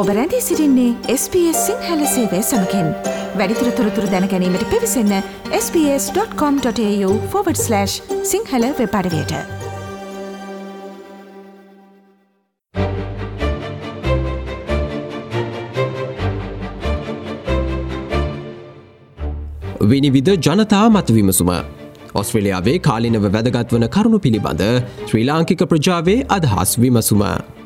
ඔබ රැඳී සිටින්නේ SBS සිංහල සේවය සමගින්. වැඩිදුර තොරතුරු දැන ගැනීමට පිවිසන්න sbs.com.au/සිංහල වෙබ් අඩවියට. විනිවිද ජනතා මත විමසුම. ඔස්ට්‍රේලියාවේ කාලිනව වැදගත් වන කරුණු පිළිබඳ ශ්‍රී ලාංකික ප්‍රජාවේ අදහස් විමසුම.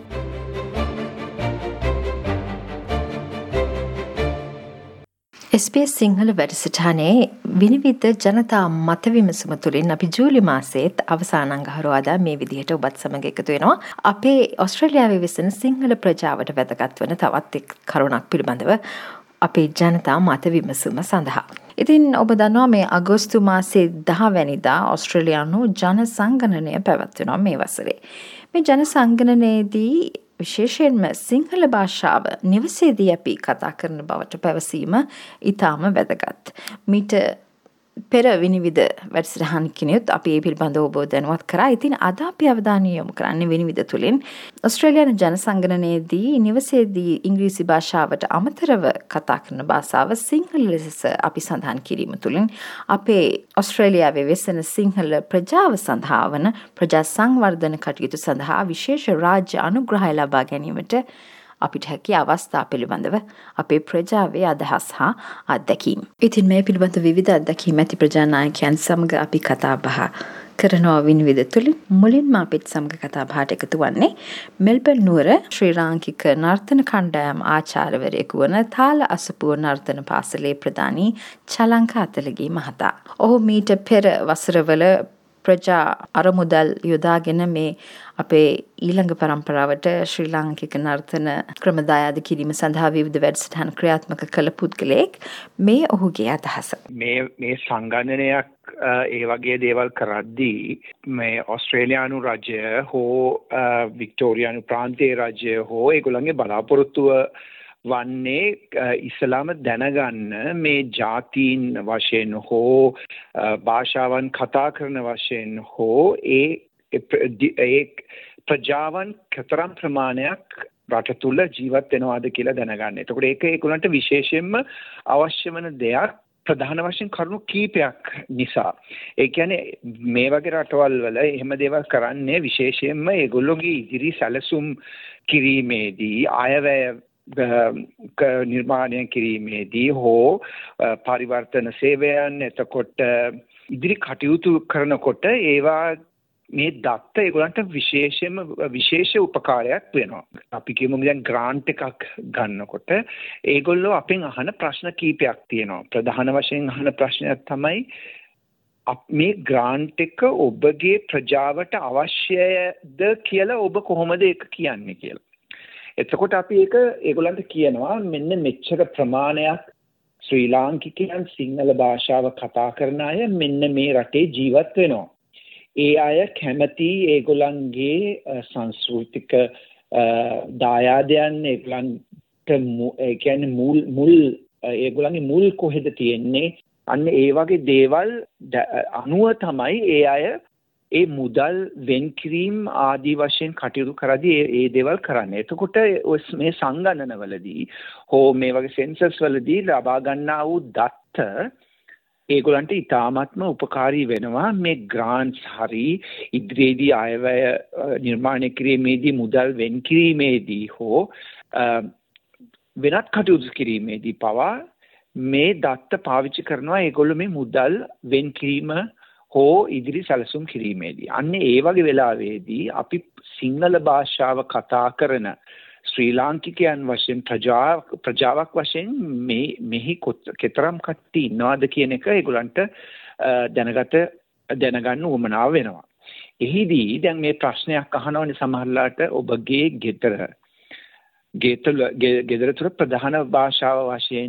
SBS සිංහල වැඩසටහනේ විනිවිද ජනතා මත විමසුම තුළින් අපි ජූලි මාසයේත් අවසාන අඟහරුවාදා මේ විදිහට ඔබත් සමග එකතු වෙනවා. අපේ ඔස්ට්‍රේලියාවේ වෙසෙන සිංහල ප්‍රජාවට වැදගත් වන තවත් එක් කරුණක් පිළිබඳව අපේ ජනතා මත විමසුම සඳහා. ඉතින් ඔබ දන්නවා මේ අගෝස්තු මාසයේ 10 වැනිදා ඔස්ට්‍රේලියානු ජන සංගණනය පැවැත්වෙනවා මේ වසරේ. මේ ජන සංගණනයේදී විශේෂයෙන්ම සිංහල භාෂාව නිවසේදී අපි කතා කරන බවට පැවසීම ඉතාම වැදගත්. මීට පෙර විනිවිද වැඩසටහනකිනුත් අපි ඒ පිළිබඳව ඔබ දැනුවත් කරා. ඉතින් අද අපි අවධානය යොමු කරන්නේ විනිවිද තුළින් ඔස්ට්‍රේලියානු ජන සංගණනයේදී නිවසේදී ඉංග්‍රීසි භාෂාවට අමතරව කතා කරන භාෂාව සිංහල ලෙස අපි සඳහන් කිරීම තුළින් අපේ ඔස්ට්‍රේලියාවේ වෙසෙන සිංහල ප්‍රජාව සඳහා වන ප්‍රජා සංවර්ධන කටයුතු සඳහා විශේෂ රාජ්‍ය අනුග්‍රහය ලබා ගැනීමට අපිට හැකි අවස්ථා පිළිබඳව අපේ ප්‍රජාවේ අදහස් හා අත්දැකීම්. ඉතින් මේ පිළිබඳ විවිධ අත්දැකීම් ඇති ප්‍රජානායකයන් සමග අපි කතා බහ කරනවා විනිවිද තුළින්. මුලින්ම අපිට සමග කතා බහට එකතු වන්නේ මෙල්බර්න් නුවර ශ්‍රී ලාංකික නර්තන කණ්ඩායම් ආචාර්යවරයෙකු වන තාල අසපුව නර්තන පාසලේ ප්‍රධානී චලංක අතලගේ මහතා. ඔහු මීට පෙර වසරවල ප්‍රජා අරමුදල් යොදාගෙන මේ අපේ ඊළඟ පරම්පරාවට ශ්‍රී ලාංකික නර්තන ක්‍රම දායාද කිරීම සඳහා විවිධ වැඩසටහන් ක්‍රියාත්මක කළ පුද්ගලයෙක්. මේ ඔහුගේ අදහස. මේ සංගණනයක් ඒ වගේ දේවල් කරද්දී මේ ඔස්ට්‍රේලියානු රජය හෝ වික්ටෝරියානු ප්‍රාන්තීය රජය හෝ ඒගොල්ලන්ගේ බලාපොරොත්තුව වන්නේ ඉස්ලාම දැනගන්න මේ ජාතීන් වශයෙන් හෝ භාෂාවන් කතා කරන වශයෙන් හෝ ඒ ප්‍රජාවන් කතරම් ප්‍රමාණයක් රට තුල ජීවත් වෙනවාද කියලා දැනගන්න. එතකොට ඒක ඒගොල්ලන්ට විශේෂයෙන්ම අවශ්‍ය වෙන දෙයක්. ප්‍රධාන වශයෙන් කරුණු කීපයක් නිසා. ඒ කියන්නේ මේ වගේ රටවල් වල එහෙම දේවල් කරන්නේ විශේෂයෙන්ම ඒගොල්ලෝගේ ඉදිරි සැලසුම් කිරීමේදී අයවැය නිර්මාණය කිරීමේදී හෝ පරිවර්තන සේවයන් එතකොට ඉදිරි කටයුතු කරනකොට ඒවා මේ දත්ත ඒගොල්ලන්ට විශේෂ උපකාරයක් වෙනවා. අපි කියමු දැන් ග්‍රාන්ට් එකක් ගන්නකොට ඒගොල්ලෝ අපෙන් අහන ප්‍රශ්න කීපයක් තියෙනවා. ප්‍රධාන වශයෙන් අහන ප්‍රශ්නයක් තමයි මේ ග්‍රාන්ට් එක ඔබගේ ප්‍රජාවට අවශ්‍යද කියලා ඔබ කොහොමද ඒක කියන්නේ කියලා. එතකොට අපි ඒක ඒගොල්ලන්ට කියනවා මෙන්න මෙච්චර ප්‍රමාණයක් ශ්‍රී ලාංකිකයන් සිංහල භාෂාව කතා කරන අය මෙන්න මේ රටේ ජීවත් වෙනවා. ඒ අය කැමති ඒගොල්ලන්ගේ සංස්කෘතික දායාදයන් ඒගොල්ලන්ට කියන්නේ මුල් ඒගොල්ලන්ගේ මුල් කොහෙද තියෙන්නේ අන්න ඒ වගේ දේවල් අනුව තමයි ඒ අය ඒ මුදල් වෙන්කිරීම ආදී වශයෙන් කටයුතු කරදී ඒ දේවල් කරන්නේ. එතකොට මේ සංගණනවලදී හෝ මේ වගේ සෙන්සස් වලදී ලබා ගන්නා වූ දත්ත ඒගොල්ලන්ට ඉතාමත්ම උපකාරී වෙනවා මේ ග්‍රාන්ට්ස් හරි ඉදිරියේදී අයවැය නිර්මාණය කිරීමේදී මුදල් වෙන්කිරීමේදී හෝ වෙනත් කටයුතු කිරීමේදී පවා මේ දත්ත පාවිච්චි කරනවා ඒගොල්ලෝ මේ මුදල් වෙන්කිරීම හෝ ඉදිරි සැලසුම් කිරීමේදී. අන්න ඒ වගේ වෙලාවේදී අපි සිංහල භාෂාව කතා කරන ශ්‍රී ලාංකිකයන් වශයෙන් ප්‍රජාවක් වශයෙන් මෙහි කෙතරම් කට්ටිය ඉන්නවද කියන එක ඒගොල්ලන්ට දැනගන්න උවමනාව වෙනවා. එහිදී දැන් මේ ප්‍රශ්නයක් අහනවනේ සමහරලාට ඔබගේ ගෙදර තුර ප්‍රධාන භාෂාව වශයෙන්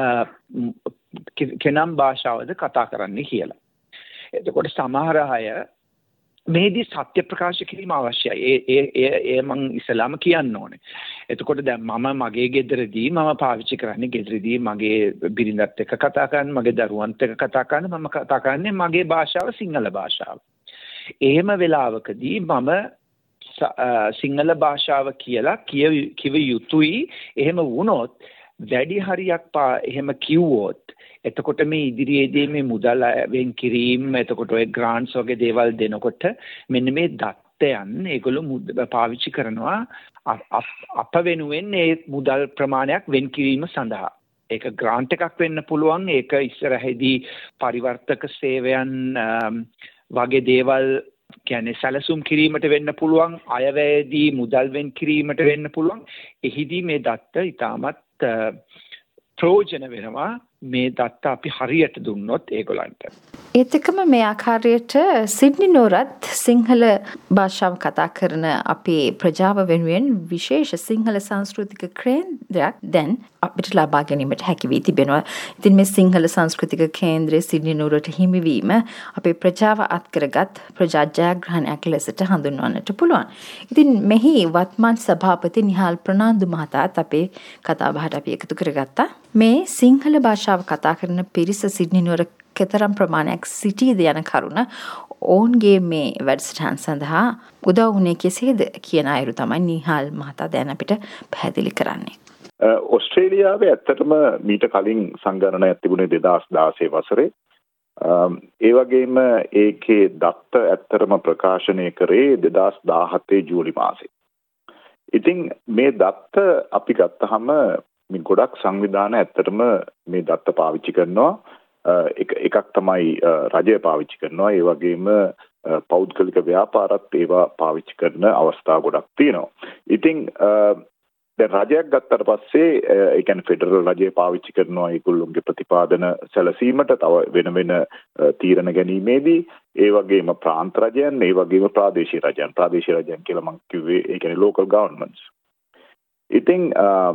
කෙනම් භාෂාවද කතා කරන්නේ කියලා. එතකොට සමහර අය මේදී සත්‍ය ප්‍රකාශ කිරීම අවශ්‍යයි. ඒ මං ඉස්සලාම කියන්න ඕනේ. එතකොට දැන් මම මගේ ගෙදරදී මම පාවිච්චි කරන්නේ ගෙදරදී මගේ බිරිඳත් එක්ක කතා කරන්න, මගේ දරුවන්ත් එක්ක කතා කරන්න මම කතා කරන්නේ මගේ භාෂාව සිංහල භාෂාව. එහෙම වෙලාවකදී මම සිංහල භාෂාව කියලා කිව යුතුයි. එහෙම වුණොත් වැඩි හරියක් එහෙම කිව්වොත් එතකොට මේ ඉදිරියේදී මේ මුදල් වෙන් කිරීම එතකොට ඔය ග්‍රාන්ට්ස් වගේ දේවල් දෙනකොට මෙන්න මේ දත්තයන් ඒගොල්ලෝ පාවිච්චි කරනවා අප වෙනුවෙන් ඒ මුදල් ප්‍රමාණයක් වෙන් කිරීම සඳහා. ඒක ග්‍රාන්ට් එකක් වෙන්න පුළුවන්. ඒක ඉස්සරහදී පරිවර්තක සේවයන් වගේ දේවල් කියන්නේ සැලසුම් කිරීමට වෙන්න පුළුවන්. අයවැයේදී මුදල් වෙන් කිරීමට වෙන්න පුළුවන්. එහිදී මේ දත්ත ඉතාමත් ප්‍රයෝජන වෙනවා. මේ දත්ත අපි හරියට දුන්නොත් ඒගොල්ලන්ට. ඒත් එක්කම මේ ආකාරයට සිඩ්නි නුවරත් සිංහල භාෂාව කතා කරන අපේ ප්‍රජාව වෙනුවෙන් විශේෂ සිංහල සංස්කෘතික කේන්ද්‍රයක් දැන් අපිට ලබා ගැනීමට හැකි වී තිබෙනවා. ඉතින් මේ සිංහල සංස්කෘතික කේන්ද්‍රය සිඩ්නි නුවරට හිමිවීම අපේ ප්‍රජාව අත්කරගත් ප්‍රජා ජයග්‍රහණයක් ලෙසට හඳුන්වන්නට පුළුවන්. ඉතින් මෙහි වත්මන් සභාපති නිහාල් ප්‍රනාන්දු මහතාත් අපේ කතාබහට අපි එකතු කරගත්තා. මේ සිංහල භාෂාව කතා කරන පිරිස සිඩ්නි නුවර කෙතරම් ප්‍රමාණයක් සිටීද යන කරුණ ඔවුන්ගේ මේ වැඩසටහන් සඳහා උදව් වුණේ කෙසේද කියන අයුරු තමයි නිහාල් මහතා දැන් අපිට පැහැදිලි කරන්නේ. ඔස්ට්‍රේලියාවේ ඇත්තටම මීට කලින් සංගණනයක් තිබුණේ 2016 වසරේ. ඒ වගේම ඒකේ දත්ත ඇත්තටම ප්‍රකාශනය කරේ 2017 ජූලි මාසේ. ඉතින් මේ දත්ත අපි ගත්තාම මේ ගොඩක් සංවිධාන ඇත්තටම මේ දත්ත පාවිච්චි කරනවා. එකක් තමයි රජය පාවිච්චි කරනවා. ඒ වගේම පෞද්ගලික ව්‍යාපාරත් ඒවා පාවිච්චි කරන අවස්ථා ගොඩක් තියෙනවා. ඉතින් දැන් රජයක් ගත්තට පස්සේ ඒ කියන්නේ ෆෙඩරල් රජය පාවිච්චි කරනවා ඒගොල්ලොන්ගේ ප්‍රතිපාදන සැලසීමට තව වෙන වෙන තීරණ ගැනීමේදී. ඒ වගේම ප්‍රාන්ත රජයන්, ඒ වගේම ප්‍රාදේශීය රජයන් කියලා මම කිව්වේ ඒ කියන්නේ local governments. ඉතින්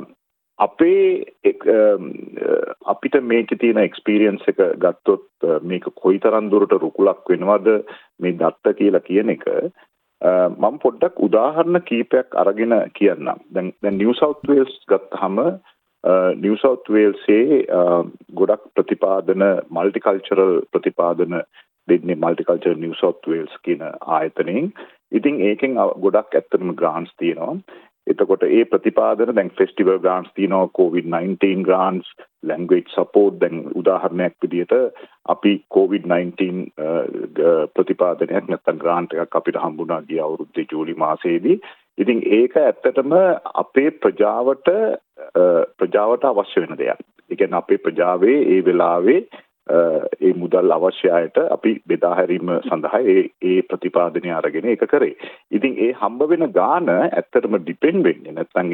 අපිට මේකේ තියෙන එක්ස්පීරියන්ස් එක ගත්තොත් මේක කොයිතරම් දුරට රුකුලක් වෙනවද මේ දත්ත කියලා කියන එක මම පොඩ්ඩක් උදාහරණ කීපයක් අරගෙන කියන්නම්. දැන් නිව් සවුත් වේල්ස් ගත්තාම නිව් සවුත් වේල්ස්ේ ගොඩක් ප්‍රතිපාදන මල්ටිකල්චරල් ප්‍රතිපාදන දෙන්නේ මල්ටිකල්චරල් නිව් සවුත් වේල්ස් කියන ආයතනයෙන්. ඉතින් ඒකෙන් ගොඩක් ඇත්තටම ග්‍රාන්ට්ස් තියෙනවා. එතකොට ඒ ප්‍රතිපාදන දැන් ෆෙස්ටිවල් ග්‍රාන්ට්ස් තියෙනවා, COVID-19 ග්‍රාන්ට්ස්, ලැන්ග්වේජ් සපෝට්. දැන් උදාහරණයක් විදිහට අපි COVID-19 ප්‍රතිපාදනයක් නැත්නම් ග්‍රාන්ට් එකක් අපිට හම්බුණා ගිය අවුරුද්දේ ජූලි මාසයේදී. ඉතින් ඒක ඇත්තටම අපේ ප්‍රජාවට අවශ්‍ය වෙන දෙයක්. ඒ කියන්නේ අපේ ප්‍රජාවේ ඒ වෙලාවේ ඒ මුදල් අවශ්‍ය අයට අපි බෙදා හැරීම සඳහා ඒ ප්‍රතිපාදනය අරගෙන ඒක කරේ. ඉතින් ඒ හම්බ වෙන ගාන ඇත්තටම ඩිපෙන්ඩ් වෙන්නේ නැත්නම්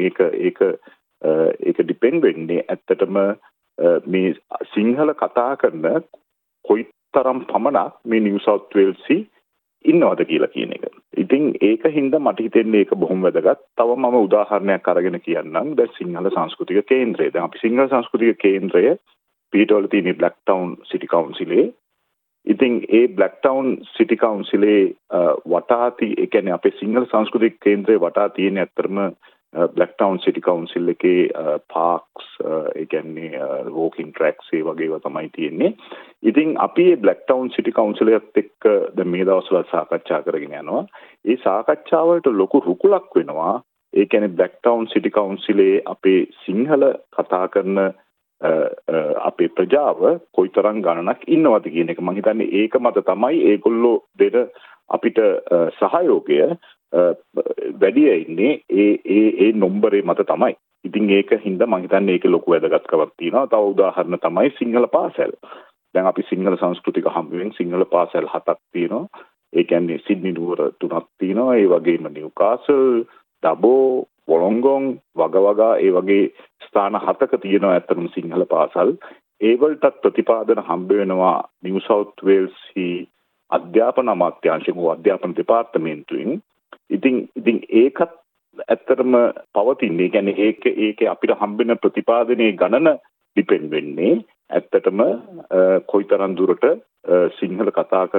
ඒක ඩිපෙන්ඩ් වෙන්නේ ඇත්තටම මේ සිංහල කතා කරන කොයිතරම් පමණක් මේ නිව් සවුත් වේල්ස් ඉන්නවද කියලා කියන එක. ඉතින් ඒක හින්දා මට හිතෙන්නේ ඒක බොහොම වැදගත්. තව මම උදාහරණයක් අරගෙන කියන්නම්. දැන් සිංහල සංස්කෘතික කේන්ද්‍රය. දැන් අපි සිංහල සංස්කෘතික කේන්ද්‍රය පීටෝල තියෙන බ්ලැක්ටවුන් සිටි කවුන්සිලේ. ඉතින් ඒ බ්ලැක්ටවුන් සිටි කවුන්සිලේ වටාති ඒ කියන්නේ අපේ සිංහල සංස්කෘතික කේන්ද්‍රේ වටා තියෙන ඇත්තටම බ්ලැක්ටවුන් සිටි කවුන්සිල් එකේ පාක්ස් ඒ කියන්නේ වෝකින් ට්‍රැක්ස් ඒ වගේ ඒවා තමයි තියෙන්නේ. ඉතින් අපි මේ බ්ලැක්ටවුන් සිටි කවුන්සිලයත් එක්ක දැන් මේ දවස්වල සාකච්ඡා කරගෙන යනවා. ඒ සාකච්ඡා වලට ලොකු රුකුලක් වෙනවා. ඒ කියන්නේ බ්ලැක්ටවුන් සිටි කවුන්සිලේ අපේ සිංහල කතා කරන අපේ ප්‍රජාව කොයිතරම් ගණනක් ඉන්නවද කියන එක. මම හිතන්නේ ඒක මත තමයි ඒගොල්ලෝ දෙන අපිට සහයෝගය වැඩි ඉන්නේ ඒ නම්බරේ මත තමයි. ඉතින් ඒක හින්දා මම හිතන්නේ ඒකේ ලොකු වැදගත්කමක් තියෙනවා. තව උදාහරණ තමයි සිංහල පාසල්. දැන් අපි සිංහල සංස්කෘතික හමුවෙන් සිංහල පාසල් 7ක් තියෙනවා. ඒ කියන්නේ සිඩ්නි නුවර 3ක් තියෙනවා. ඒ වගේම නිව්කාසල්, ඩබෝ, වොලොංගොන් වගවගා ඒ වගේ ස්ථාන 7ක තියෙනවා ඇත්තටම සිංහල පාසල්. ඒ වලටත් ප්‍රතිපාදන හම්බ වෙනවා නිව් සවුත් වේල්ස් අධ්‍යාපන අමාත්‍යාංශයෙන් අධ්‍යාපන දෙපාර්තමේන්තුවෙන්. ඉතින් ඒකත් ඇත්තටම පවතින්නේ. ඒ කියන්නේ ඒකේ අපිට හම්බෙන ප්‍රතිපාදනයේ ගණන ඩිපෙන්ඩ් වෙන්නේ ඇත්තටම කොයිතරම් දුරට සිංහල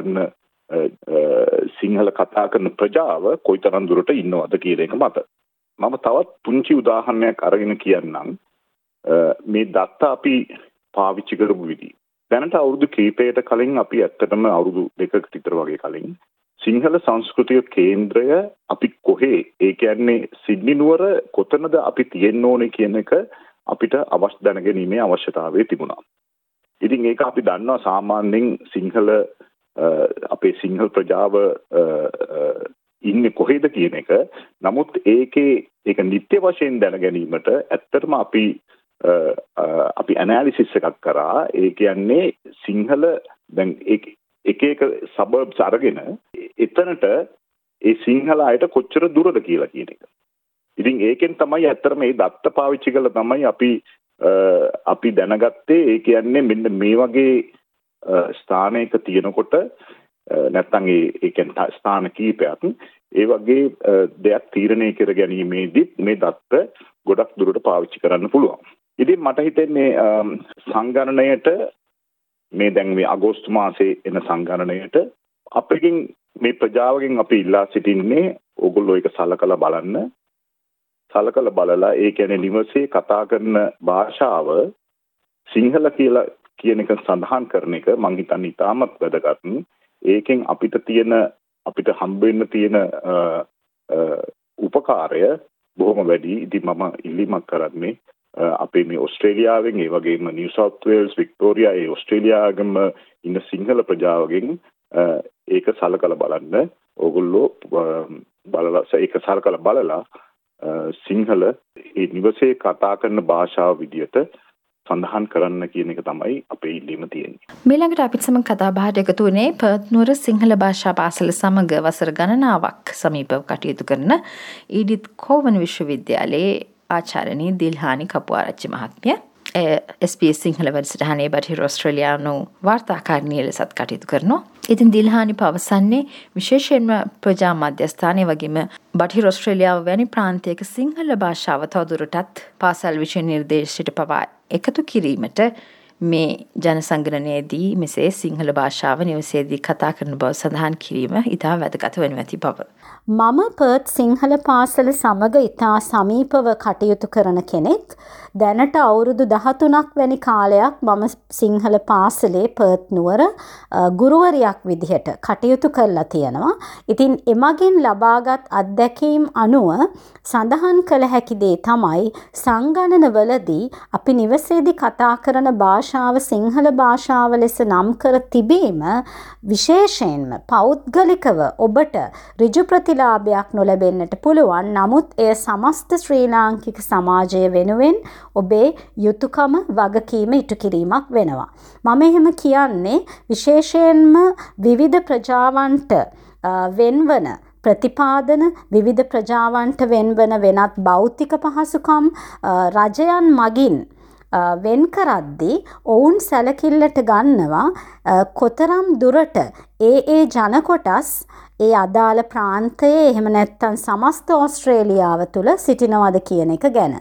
කතා කරන ප්‍රජාව කොයිතරම් දුරට ඉන්නවද කියන එක මත. මම තවත් පුංචි උදාහරණයක් අරගෙන කියන්නම්. මේ දත්ත අපි පාවිච්චි කරපු විදිහ. දැනට අවුරුදු කීපයකට කලින් අපි ඇත්තටම අවුරුදු 2කට විතර වගේ කලින් සිංහල සංස්කෘතිය කේන්ද්‍රය අපි කොහේ ඒ කියන්නේ සිඩ්නි නුවර කොතනද අපි තියෙන්න ඕනේ කියන එක අපිට දැනගැනීමේ අවශ්‍යතාවය තිබුණා. ඉතින් ඒක අපි දන්නවා සාමාන්‍යයෙන් සිංහල අපේ සිංහල ප්‍රජාව ඉන්නේ කොහෙද කියන එක. නමුත් ඒක නිත්‍ය වශයෙන් දැනගැනීමට ඇත්තටම අපි ඇනලිසිස් එකක් කරා. ඒ කියන්නේ සිංහල දැන් එක සබර්බ්ස් අරගෙන එතනට ඒ සිංහල අයට කොච්චර දුරද කියලා කියන එක. ඉතින් ඒකෙන් තමයි ඇත්තටම මේ දත්ත පාවිච්චි කරලා තමයි අපි දැනගත්තේ. ඒ කියන්නේ මෙන්න මේ වගේ ස්ථානයක තියෙනකොට නැත්නම් ඒ කියන්නේ ස්ථාන කීපයක් ඒ වගේ දෙයක් තීරණය කර ගැනීමේදී මේ දත්ත ගොඩක් දුරට පාවිච්චි කරන්න පුළුවන්. ඉතින් මට හිතෙන්නේ සංගණනයට මේ දැන් මේ අගෝස්තු මාසයේ එන සංගණනයට අපකින් මේ ප්‍රජාවගෙන් අපි ඉල්ලා සිටින්නේ ඕගොල්ලෝ ඒක සලකලා බලලා ඒ කියන්නේ නිවසේ කතා කරන භාෂාව සිංහල කියලා කියන එක සඳහන් කරන එක මම හිතන්නේ ඉතාමත් වැදගත්. ඒකෙන් අපිට හම්බ වෙන්න තියෙන උපකාරය බොහොම වැඩි. ඉතින් මම ඉල්ලීමක් කරන්නේ අපේ මේ ඕස්ට්‍රේලියාවෙන් ඒ වගේම නිව් සවුත් වේල්ස් වික්ටෝරියා ඒ ඕස්ට්‍රේලියාවගේම ඉන්න සිංහල ප්‍රජාවගෙන් ඒක සලකලා බලන්න. ඕගොල්ලෝ ඒක සලකලා බලලා සිංහල ඒ නිවසේ කතා කරන භාෂාව විදියට සඳහන් කරන්න කියන එක තමයි අපේ ඉල්ලීම තියෙන්නේ. මීළඟට අපිට සමග කතා බහට එකතු වුණේ පර්ත් නුවර සිංහල භාෂා පාසල සමග වසර ගණනාවක් සමීපව කටයුතු කරන ඊඩිත් කෝවන් විශ්වවිද්‍යාලයේ ආචාර්යනී දිල්හානි කපුආරච්චි මහත්මිය. SBS සිංහල වැඩසටහනේ බටහිර ඕස්ට්‍රේලියානු වාර්තාකාරිනිය ලෙසත් කටයුතු කරනවා. ඉතින් දිල්හානි පවසන්නේ විශේෂයෙන්ම ප්‍රජා මධ්‍යස්ථානයේ වගේම බටහිර ඕස්ට්‍රේලියාව වැනි ප්‍රාන්තයක සිංහල භාෂාව තවදුරටත් පාසල් විෂය නිර්දේශයට පවා එකතු කිරීමට මේ ජනසංගණනයේදී මෙසේ සිංහල භාෂාව නිවසේදී කතා කරන බව සඳහන් කිරීම ඉතා වැදගත් වනු ඇති බව. මම පර්ත් සිංහල පාසල සමග ඉතා සමීපව කටයුතු කරන කෙනෙක්. දැනට අවුරුදු 13ක් වැනි කාලයක් මම සිංහල පාසලේ පර්ත් නුවර ගුරුවරියක් විදිහට කටයුතු කරලා තියෙනවා. ඉතින් එමගින් ලබාගත් අත්දැකීම් අනුව සඳහන් කළ හැකි දේ තමයි සංගණනවලදී අපි නිවසේදී කතා කරන භාෂාව සිංහල භාෂාව ලෙස නම් කර තිබීම විශේෂයෙන්ම පෞද්ගලිකව ඔබට ඍජු ප්‍රතිලාභයක් නොලැබෙන්නට පුළුවන්. නමුත් එය සමස්ත ශ්‍රී ලාංකික සමාජය වෙනුවෙන් ඔබේ යුතුයකම වගකීම ඉටු කිරීමක් වෙනවා. මම එහෙම කියන්නේ විශේෂයෙන්ම විවිධ ප්‍රජාවන්ට වෙන්වන ප්‍රතිපාදන විවිධ ප්‍රජාවන්ට වෙන්වන වෙනත් භෞතික පහසුකම් රජයන් මගින් වෙන් කරද්දී ඔවුන් සැලකිල්ලට ගන්නවා කොතරම් දුරට ඒ ජන කොටස් ඒ අදාළ ප්‍රාන්තයේ එහෙම නැත්නම් සමස්ත ඕස්ට්‍රේලියාව තුළ සිටිනවද කියන එක ගැන.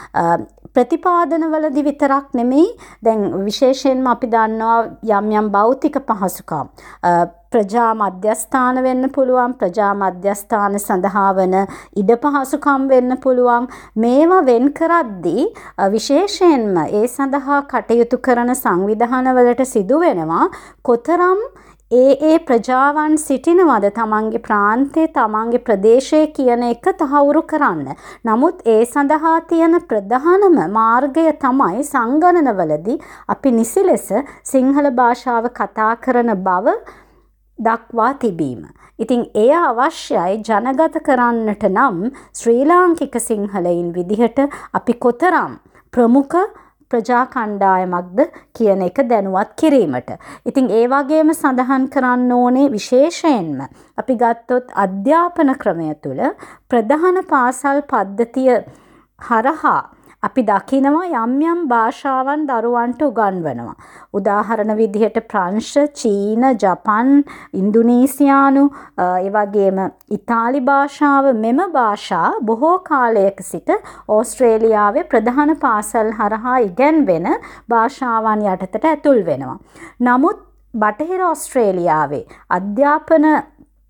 ප්‍රතිපාදනවලදී විතරක් නෙමෙයි දැන් විශේෂයෙන්ම අපි දන්නවා යම් භෞතික පහසුකම් ප්‍රජා මධ්‍යස්ථාන වෙන්න පුළුවන්, ප්‍රජා මධ්‍යස්ථාන සඳහා වන ඉඩ පහසුකම් වෙන්න පුළුවන්. මේවා වෙන් කරද්දී විශේෂයෙන්ම ඒ සඳහා කටයුතු කරන සංවිධානවලට සිදු වෙනවා කොතරම් ඒ ප්‍රජාවන් සිටිනවද තමන්ගේ ප්‍රාන්තයේ තමන්ගේ ප්‍රදේශයේ කියන එක තහවුරු කරන්න. නමුත් ඒ සඳහා තියෙන ප්‍රධානම මාර්ගය තමයි සංගණනවලදී අපි නිසි ලෙස සිංහල භාෂාව කතා කරන බව දක්වා තිබීම. ඉතින් එය අවශ්‍යයි ජනගත කරන්නට නම් ශ්‍රී ලාංකික සිංහලයින් විදිහට අපි කොතරම් ප්‍රමුඛ ප්‍රජා කණ්ඩායමක්ද කියන එක දැනුවත් කිරීමට. ඉතින් ඒ වගේම සඳහන් කරන්න ඕනේ විශේෂයෙන්ම අපි ගත්තොත් අධ්‍යාපන ක්‍රමය තුළ ප්‍රධාන පාසල් පද්ධතිය හරහා අපි දකිනවා යම් භාෂාවන් දරුවන්ට උගන්වනවා. උදාහරණ විදිහට ප්‍රංශ, චීන, ජපන්, ඉන්දුනීසියානු, ඒ වගේම ඉතාලි භාෂාව මෙම භාෂා බොහෝ කාලයක සිට ඕස්ට්‍රේලියාවේ ප්‍රධාන පාසල් හරහා ඉගෙනවෙන භාෂාවන් යටතට ඇතුල් වෙනවා. නමුත් බටහිර ඕස්ට්‍රේලියාවේ අධ්‍යාපන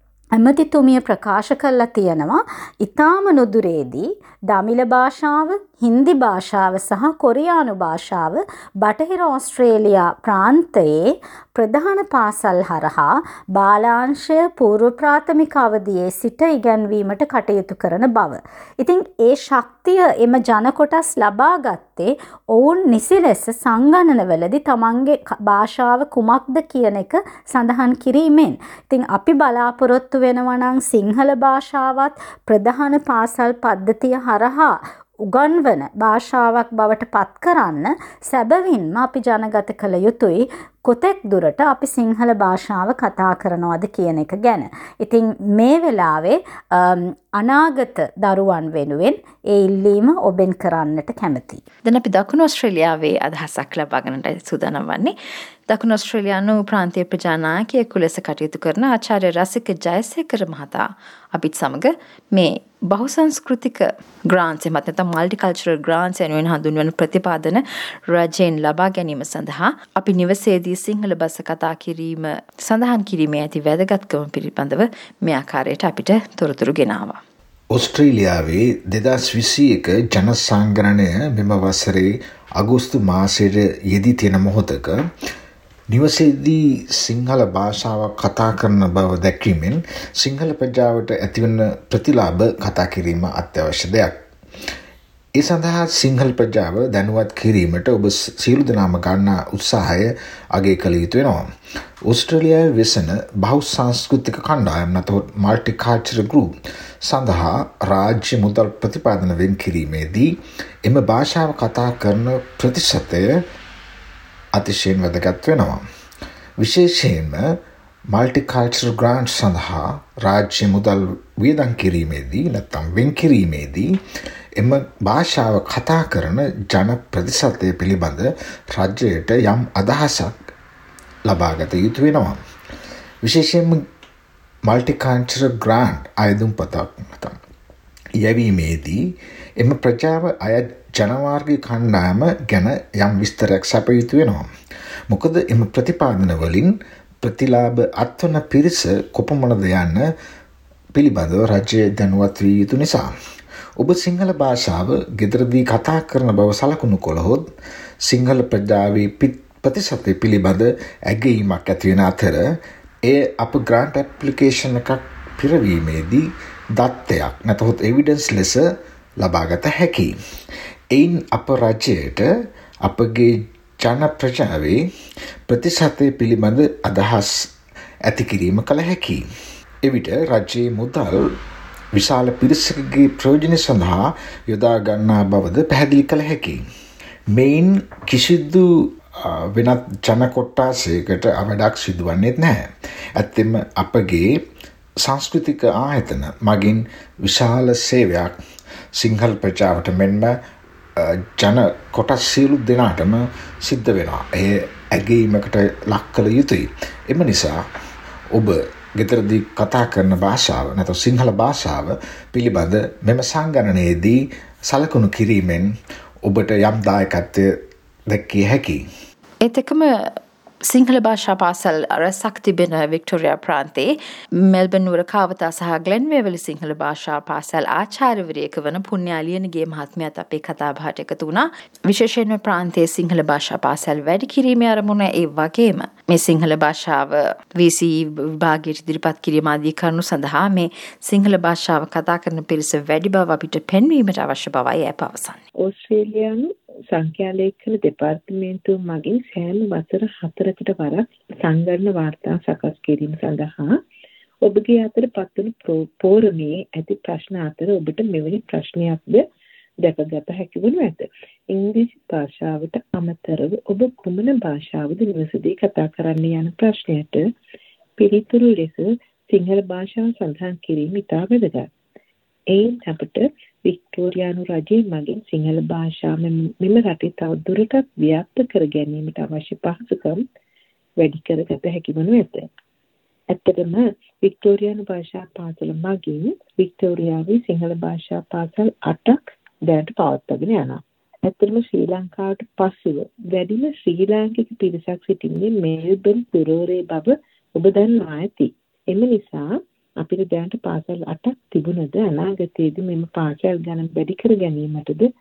ඇමතිතුමිය ප්‍රකාශ කරලා තියෙනවා ඉතාම නුදුරේදී දමිළ භාෂාව, හින්දි භාෂාව සහ කොරියානු භාෂාව බටහිර ඕස්ට්‍රේලියා ප්‍රාන්තයේ ප්‍රධාන පාසල් හරහා බාලාංශය පූර්ව ප්‍රාථමික අවදියේ සිට ඉගැන්වීමට කටයුතු කරන බව. ඉතින් ඒ ශක්තිය එම ජන කොටස් ලබා ගත්තේ ඔවුන් නිසි ලෙස සංගණනවලදී තමන්ගේ භාෂාව කුමක්ද කියන එක සඳහන් කිරීමෙන්. ඉතින් අපි බලාපොරොත්තු වෙනවා නම් සිංහල භාෂාවත් ප්‍රධාන පාසල් පද්ධතිය හරහා උගන්වන භාෂාවක් බවට පත් කරන්න සැබවින්ම අපි ජනගත කළ යුතුයි කොතෙක් දුරට අපි සිංහල භාෂාව කතා කරනවද කියන එක ගැන. ඉතින් මේ වෙලාවේ අනාගත දරුවන් වෙනුවෙන් ඒ ඉල්ලීම ඔබෙන් කරන්නට කැමතියි. දැන් අපි දකුණු ඕස්ට්‍රේලියාවේ අදහසක් ලබා ගන්නට සූදානම් වන්නේ. දකුණු ඕස්ට්‍රේලියානු ප්‍රාන්තීය ප්‍රජානායකයෙකු ලෙස කටයුතු කරන ආචාර්ය රසික ජයසේකර මහතා අපිත් සමග මේ බහුසංස්කෘතික ග්‍රාන්ට්ස් එමත් නැත්නම් මල්ටිකල්චරල් ග්‍රාන්ට්ස් යනුවෙන් හඳුන්වන ප්‍රතිපාදන රජයෙන් ලබා ගැනීම සඳහා අපි නිවසේදී සිංහල බස කතා කිරීම සඳහන් කිරීමේ ඇති වැදගත්කම පිළිබඳව මේ ආකාරයට අපිට තොරතුරු ගෙනාවා. ඔස්ට්‍රේලියාවේ 2021 ජන සංගණනය මෙම වසරේ අගෝස්තු මාසයේ යෙදී තියෙන මොහොතක නිවසේදී සිංහල භාෂාව කතා කරන බව දැක්වීමෙන් සිංහල ප්‍රජාවට ඇතිවන ප්‍රතිලාභ කතා කිරීම අත්‍යවශ්‍ය දෙයක්. ඒ සඳහා සිංහල ප්‍රජාව දැනුවත් කිරීමට ඔබ සියලු දෙනාම ගන්නා උත්සාහය අගය කළ යුතු වෙනවා. ඕස්ට්‍රේලියාවේ වෙසෙන බහුසංස්කෘතික කණ්ඩායම් නැතහොත් මල්ටිකල්චරල් ගෲප් සඳහා රාජ්‍ය මුදල් ප්‍රතිපාදන වෙන් කිරීමේදී එම භාෂාව කතා කරන ප්‍රතිශතය අතිශයින් වැදගත් වෙනවා. විශේෂයෙන්ම මල්ටිකල්චරල් ග්‍රාන්ට් සඳහා රාජ්‍ය මුදල් වියදම් කිරීමේදී නැත්නම් වෙන් කිරීමේදී එම භාෂාව කතා කරන ජන ප්‍රතිශතය පිළිබඳ රජයට යම් අදහසක් ලබාගත යුතු වෙනවා. විශේෂයෙන්ම මල්ටිකල්චරල් ග්‍රාන්ට් අයදුම්පතක් යැවීමේදී එම ප්‍රජාව අයත් ජනවාර්ගික කණ්ඩායම ගැන යම් විස්තරයක් සැප යුතු වෙනවා. මොකද එම ප්‍රතිපාදන වලින් ප්‍රතිලාභ අත්වන පිරිස කොපමණද යන්න පිළිබඳව රජය දැනුවත් විය යුතු නිසා. ඔබ සිංහල භාෂාව ගෙදරදී කතා කරන බව සලකුණු කළහොත් සිංහල ප්‍රජාවේ ප්‍රතිශතය පිළිබඳ ඇගීමක් ඇති වෙන අතර එය අප ග්‍රාන්ට් ඇප්ලිකේෂන් එකක් පිරවීමේදී දත්තයක් නැතහොත් එවිඩන්ස් ලෙස ලබාගත හැකියි. එයින් අප රජයට අපගේ ජන ප්‍රජාවේ ප්‍රතිශතය පිළිබඳ අදහස් ඇති කිරීම කළ හැකියි. එවිට රජයේ මුදල් විශාල පිරිසකගේ ප්‍රයෝජන සඳහා යොදා ගන්නා බවද පැහැදිලි කළ හැකියි. මෙයින් කිසිදු වෙනත් ජන කොට්ටාසයකට අවඩක් සිදුවන්නේත් නැහැ. ඇත්තෙම අපගේ සංස්කෘතික ආයතන මගින් විශාල සේවයක් සිංහල ප්‍රජාවට මෙන්ම ජන කොටස් සියලු දෙනාටම සිද්ධ වෙනවා. එය ඇගීමකට ලක් කළ යුතුයි. එම නිසා ඔබ ගෙදරදී කතා කරන භාෂාව නැත්නම් සිංහල භාෂාව පිළිබඳ මෙම සංගණනයේදී සලකුණු කිරීමෙන් ඔබට යම් දායකත්වයක් දැක්විය හැකියි. ඒත් එකම සිංහල භාෂා පාසල් රැසක් තිබෙන වික්ටෝරියා ප්‍රාන්තයේ මෙල්බන් නුවර කාවතා සහ ග්ලෙන්වේවලි සිංහල භාෂා පාසල් ආචාර්යවරියක වන පුණ්‍යාලියනගේ මහත්මියත් අපේ කතාබහට එකතු වුණා. විශේෂයෙන්ම ප්‍රාන්තයේ සිංහල භාෂා පාසල් වැඩි කිරීමේ අරමුණ ඒ වගේම මේ සිංහල භාෂාව VC විභාගයට ඉදිරිපත් කිරීම ආදී කරුණු සඳහා මේ සිංහල භාෂාව කතා කරන පිරිස වැඩි බව අපිට පෙන්වීමට අවශ්‍ය බවයි ඇය පවසන්නේ. ඕස්ට්‍රේලියානු සංඛ්‍යාලේඛන දෙපාර්තමේන්තුව මගින් සෑම වසර 4කට වරක් සංගණන වාර්තා සකස් කිරීම සඳහා ඔබගේ අතට පත්වන පෝරමේ ඇති ප්‍රශ්න අතර ඔබට මෙවැනි ප්‍රශ්නයක්ද දැකගත හැකි වනු ඇත. ඉංග්‍රීසි භාෂාවට අමතරව ඔබ කුමන භාෂාවද නිවසේදී කතා කරන්න යන ප්‍රශ්නයට පිළිතුරු ලෙස සිංහල භාෂාව සඳහන් කිරීම ඉතා වැදගත්. එයින් අපට වික්ටෝරියානු රජය මගින් සිංහල භාෂාව මෙම රටේ තවදුරටත් ව්‍යාප්ත කර ගැනීමට අවශ්‍ය පහසුකම් වැඩි කරගත හැකි වනු ඇත. ඇත්තටම වික්ටෝරියානු භාෂා පාසල මගින් වික්ටෝරියාවේ සිංහල භාෂා පාසල් 8ක් දැනට පවත්වාගෙන යනවා. ඇත්තටම ශ්‍රී ලංකාවට පස්සෙව වැඩිම ශ්‍රී ලාංකික පිරිසක් සිටින්නේ මෙල්බන් පුරෝරේ බව ඔබ දන්වා ඇති. එම නිසා අපිට දැනට පාසල් 8ක් තිබුණද අනාගතයේදී මෙම පාසල් ගණන් වැඩි කර ගැනීමටද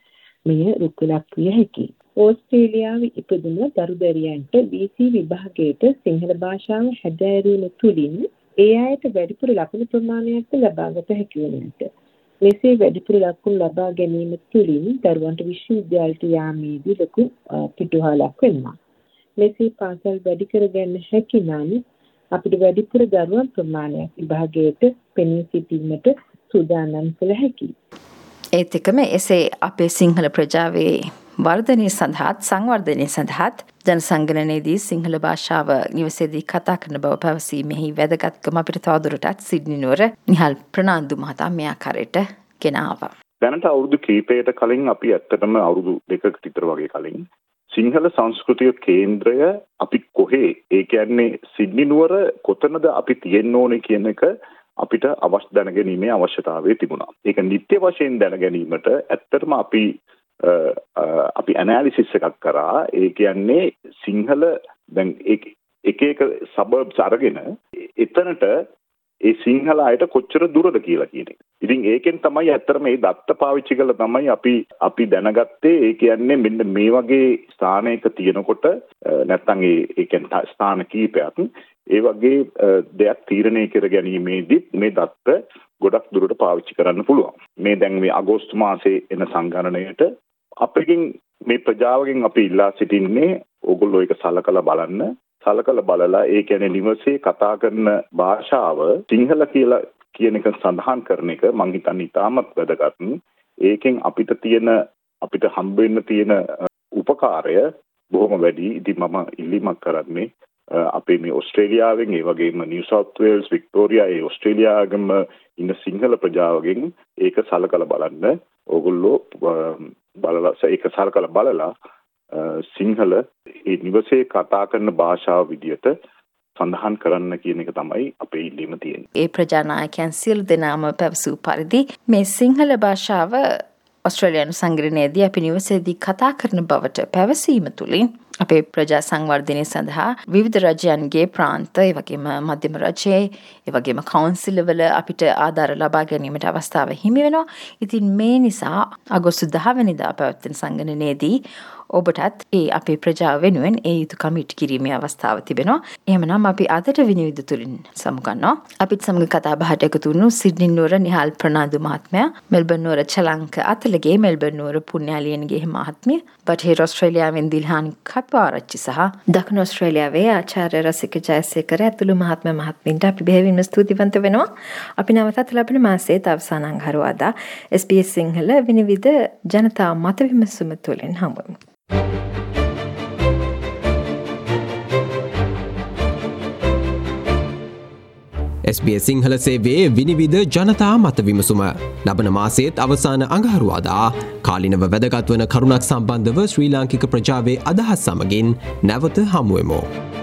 මෙය රුකුලක් විය හැකියි. ඕස්ට්‍රේලියාවේ ඉපදුණු දරුදරියන්ට BC විභාගයට සිංහල භාෂාව හැදෑරීම තුළින් ඒ අයට වැඩිපුර ලකුණු ප්‍රමාණයක් ලබාගත හැකි වෙනට. මෙසේ වැඩිපුර ලකුණු ලබා ගැනීම තුළින් දරුවන්ට විශ්වවිද්‍යාලයට යාමේදී ලොකු පිටුහලක් වෙනවා. මෙසේ පාසල් වැඩි කර ගන්න හැකි නම් අපිට වැඩිපුර දරුවන් ප්‍රමාණයක් විභාගයට පෙනී සිටීමට සූදානම් කළ හැකියි. ඒත් එකම එසේ අපේ සිංහල ප්‍රජාවේ වර්ධනය සඳහාත් සංවර්ධනය සඳහාත් ජනසංගණනයේදී සිංහල භාෂාව නිවසේදී කතා කරන බව පැවසීමෙහි වැදගත්කම අපිට තවදුරටත් සිඩ්නි නුවර නිහල් ප්‍රනාන්දු මහතා මේ ආකාරයට ගෙන ආවා. දැනට අවුරුදු කිහිපයකට කලින් අපි ඇත්තටම අවුරුදු දෙකකට විතර වගේ කලින් සිංහල සංස්කෘතික කේන්ද්‍රය අපි කොහේ ඒ කියන්නේ සිඩ්නි නුවර කොතනද අපි තියෙන්න ඕනේ කියන එක අපිට අවශ්‍ය දැනගැනීමේ අවශ්‍යතාවය තිබුණා. ඒක නිත්‍ය වශයෙන් දැනගැනීමට ඇත්තටම අපි ඇනලිසිස් එකක් කරා. ඒ කියන්නේ සිංහල දැන් එක සබර්බ්ස් අරගෙන එතනට ඒ සිංහල අයට කොච්චර දුරද කියලා කියන එක. ඉතින් ඒකෙන් තමයි ඇත්තටම මේ දත්ත පාවිච්චි කරලා තමයි අපි දැනගත්තේ. ඒ කියන්නේ මෙන්න මේ වගේ ස්ථානයක තියෙනකොට නැත්තම් ඒ කියන්නේ ස්ථාන කීපයක් ඒ වගේ දෙයක් තීරණය කර ගැනීමේදී මේ දත්ත ගොඩක් දුරට පාවිච්චි කරන්න පුළුවන්. මේ දැන් මේ අගෝස්තු මාසයේ එන සංගණනයට අපකින් මේ ප්‍රජාවගෙන් අපි ඉල්ලා සිටින්නේ ඕගොල්ලෝ ඒක සලකලා බලන්න. සලකලා බලලා ඒ කියන්නේ නිවසේ කතා කරන භාෂාව සිංහල කියලා කියන එක සඳහන් කරන එක මම හිතන්නේ ඉතාමත් වැදගත්. ඒකෙන් අපිට හම්බ වෙන්න තියෙන උපකාරය බොහොම වැඩි. ඉතින් මම ඉල්ලීමක් කරන්නේ අපේ මේ ඕස්ට්‍රේලියාවෙන් ඒ වගේම නිව් සවුත් වේල්ස් වික්ටෝරියා ඒ ඕස්ට්‍රේලියාවගේම ඉන්න සිංහල ප්‍රජාවගෙන් ඒක සලකලා බලන්න. ඕගොල්ලෝ ඒක සලකලා බලලා සිංහල ඒ නිවසේ කතා කරන භාෂාව විදියට සඳහන් කරන්න කියන එක තමයි අපේ ඉල්ලීම තියෙන්නේ. ඒ ප්‍රජානායකයන් සියලු දෙනාම පැවසූ පරිදි මේ සිංහල භාෂාව ඔස්ට්‍රේලියානු සංග්‍රහණයේදී අපි නිවසේදී කතා කරන බවට පැවසීම තුළින් අපේ ප්‍රජා සංවර්ධනය සඳහා විවිධ රජයන්ගේ ප්‍රාන්ත, ඒ වගේම මධ්‍යම රජයේ, ඒ වගේම කවුන්සිල්වල අපිට ආධාර ලබා ගැනීමට අවස්ථාව හිමි වෙනවා. ඉතින් මේ නිසා අගෝස්තු 10 වෙනිදා පැවැත්වෙන සංගණනයේදී ඔබටත් ඒ අපේ ප්‍රජාව වෙනුවෙන් ඒ යුතුකම ඉටු කිරීමේ අවස්ථාව තිබෙනවා. එහෙමනම් අපි අදට විනිවිද තුලින් සමුගන්නවා. අපිත් සමග කතා බහට එකතු වුණු සිඩ්නි නුවර නිහාල් ප්‍රනාන්දු මහත්මයා, මෙල්බර්න් නුවර චලංක අතලගේ, මෙල්බර්න් නුවර පුණ්‍යාලියන්ගේ මහත්මිය, බටහිර ඔස්ට්‍රේලියාවෙන් දිල්හාන් කප්පාරච්චි සහ දකුණු ඔස්ට්‍රේලියාවේ ආචාර්ය රසික ජයසේකර ඇතුළු මහත්මින්ට අපි බෙහෙවින්ම ස්තුතිවන්ත වෙනවා. අපි නැවතත් ලබන මාසයේ අවසාන අඟහරුවාදා SBS සිංහල විනිවිද ජනතා මත විමසුම තුළින් හමුවෙමු. SBS සිංහල සේවයේ විනිවිද ජනතා මත විමසුම ලබන මාසයේත් අවසාන අඟහරුවාදා කාලිනව වැදගත් වන කරුණක් සම්බන්ධව ශ්‍රී ලාංකික ප්‍රජාවේ අදහස් සමගින් නැවත හමුවෙමු.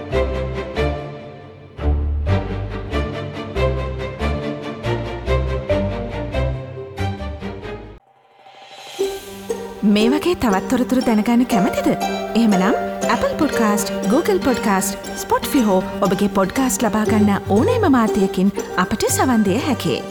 මේ වගේ තවත් තොරතුරු දැනගන්න කැමතිද? එහෙමනම් Apple Podcast, Google Podcast, Spotify හෝ ඔබගේ පොඩ්කාස්ට් ලබා ගන්න ඕනෑම මාධ්‍යයකින් අපට සවන් දිය හැකියි.